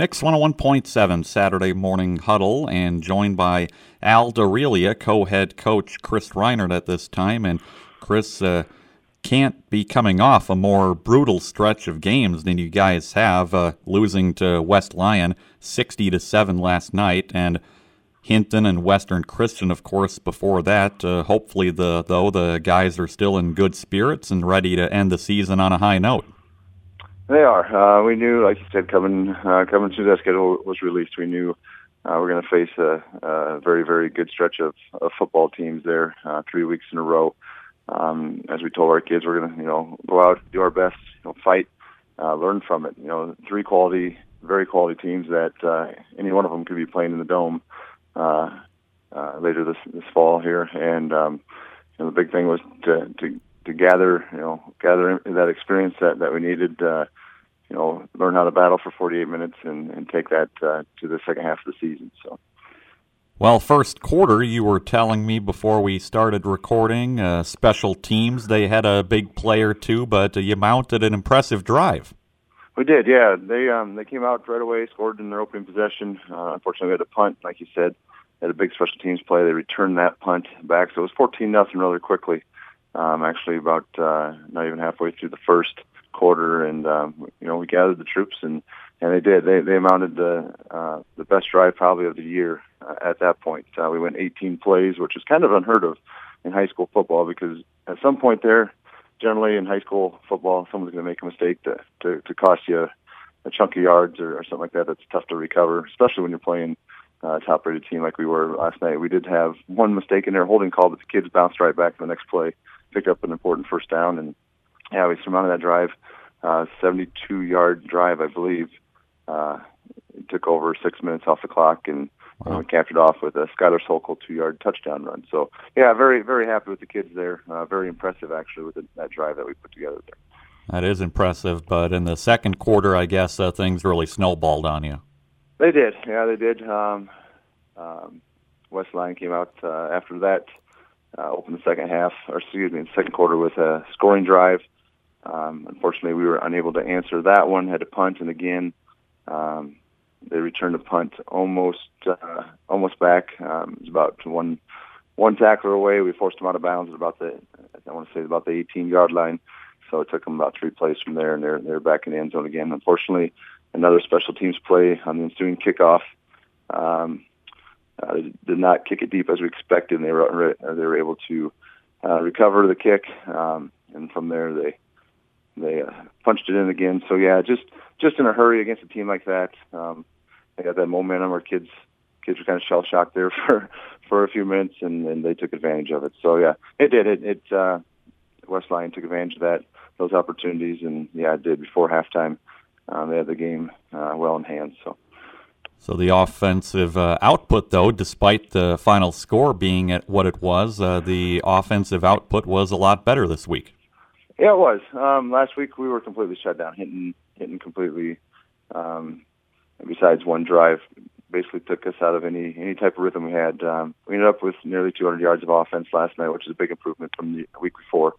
Mix 101.7 Saturday Morning Huddle, and joined by Al D'Aurelia, co-head coach Chris Reinert at this time. And Chris can't be coming off a more brutal stretch of games than you guys have, losing to West Lyon 60-7 last night, and Hinton and Western Christian, of course, before that. Hopefully, the guys are still in good spirits and ready to end the season on a high note. They are. We knew, like you said, coming through that schedule was released. We knew we're going to face a very, very good stretch of football teams there, 3 weeks in a row. As we told our kids, we're going to, go out, do our best, fight, learn from it. Three very quality teams that any one of them could be playing in the Dome later this fall here. And the big thing was to gather that experience that we needed. Learn how to battle for 48 minutes and take that to the second half of the season. So. Well, first quarter, you were telling me before we started recording, special teams, they had a big play or two, but you mounted an impressive drive. We did, yeah. They came out right away, scored in their opening possession. Unfortunately, we had a punt, like you said. They had a big special teams play. They returned that punt back, so it was 14-0 rather quickly. Actually, about not even halfway through the first quarter, and we gathered the troops, and they did. They mounted the best drive probably of the year at that point. We went 18 plays, which is kind of unheard of in high school football, because at some point there, generally in high school football, someone's going to make a mistake to cost you a chunk of yards or something like that. That's tough to recover, especially when you're playing a top-rated team like we were last night. We did have one mistake in there, holding call, but the kids bounced right back to the next play, picked up an important first down, and we surmounted that drive, 72-yard drive, I believe. It took over 6 minutes off the clock, and we capped it off with a Skylar Sokol 2-yard touchdown run. So, very, very happy with the kids there. Very impressive, actually, with that drive that we put together there. That is impressive, but in the second quarter, I guess things really snowballed on you. They did. Yeah, they did. West Lyon came out after that, opened the second quarter with a scoring drive. Unfortunately, we were unable to answer that one, had to punt, and again, they returned a punt almost back. It was about one tackler away. We forced them out of bounds at about the 18-yard line. So it took them about 3 plays from there, and they're back in the end zone again. Unfortunately, another special teams play on the ensuing kickoff. They did not kick it deep as we expected, and they were able to recover the kick, and from there they punched it in again. So just in a hurry against a team like that. They got that momentum. Our kids were kind of shell shocked there for a few minutes, and they took advantage of it. So it did. West Lyon took advantage of those opportunities, and it did before halftime. They had the game well in hand. So the offensive output, though, despite the final score being at what it was, the offensive output was a lot better this week. Yeah, it was. Last week we were completely shut down, hitting completely. Besides one drive, basically took us out of any type of rhythm we had. We ended up with nearly 200 yards of offense last night, which is a big improvement from the week before.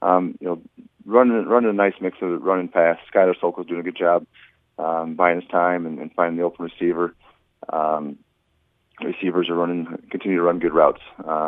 Running a nice mix of run and pass. Skylar Sokol's doing a good job buying his time and finding the open receiver. Receivers continue to run good routes.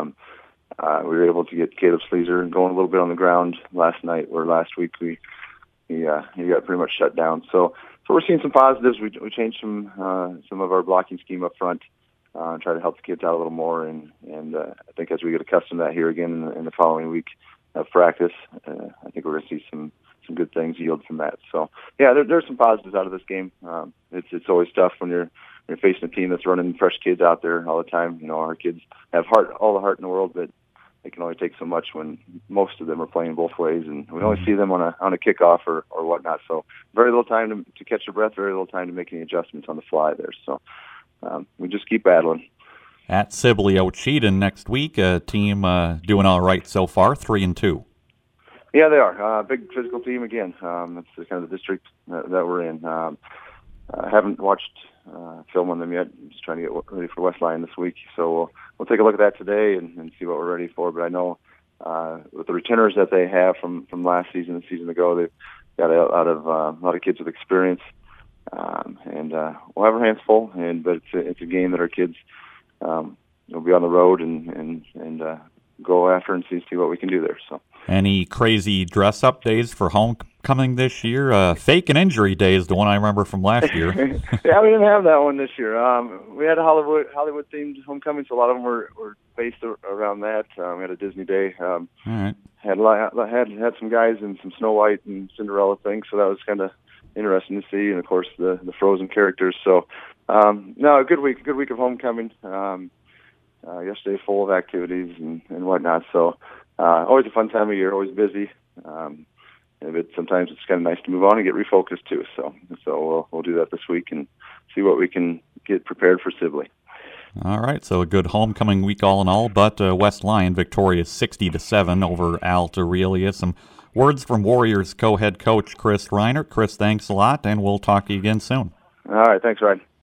We were able to get Caleb Sleezer going a little bit on the ground last night, where last week he got pretty much shut down. So we're seeing some positives. We changed some of our blocking scheme up front, try to help the kids out a little more, and I think as we get accustomed to that here again in the following week of practice, I think we're going to see some good things yield from that. So there's some positives out of this game. It's always tough when you're facing a team that's running fresh kids out there all the time. Our kids have all the heart in the world, but they can only take so much when most of them are playing both ways, and we only see them on a kickoff or whatnot. So very little time to catch your breath, very little time to make any adjustments on the fly there. So we just keep battling. At Sibley Ocheyedan next week, a team doing all right so far, 3-2. Yeah, they are. Big physical team again. That's kind of the district that we're in. I haven't watched film on them yet. I'm just trying to get ready for West Lyon this week. So we'll take a look at that today and see what we're ready for. But I know with the returners that they have from last season and the season ago, they've got a lot of kids with experience. And we'll have our hands full. But it's a game that our kids will be on the road and go after and see what we can do there. So. Any crazy dress-up days for homecoming this year? Fake and injury day is the one I remember from last year. Yeah, we didn't have that one this year. We had a Hollywood-themed homecoming, so a lot of them were based around that. We had a Disney day. All right. Had some guys in some Snow White and Cinderella things, so that was kind of interesting to see. And of course, the Frozen characters. So, no, a good week of homecoming. Yesterday full of activities and whatnot. So. Always a fun time of year, always busy. But sometimes it's kind of nice to move on and get refocused too. So we'll do that this week and see what we can get prepared for Sibley. All right, so a good homecoming week all in all. But West Lyon victorious 60-7 over Al Aurelia. Some words from Warriors co-head coach Chris Reinert. Chris, thanks a lot, and we'll talk to you again soon. All right, thanks, Ryan.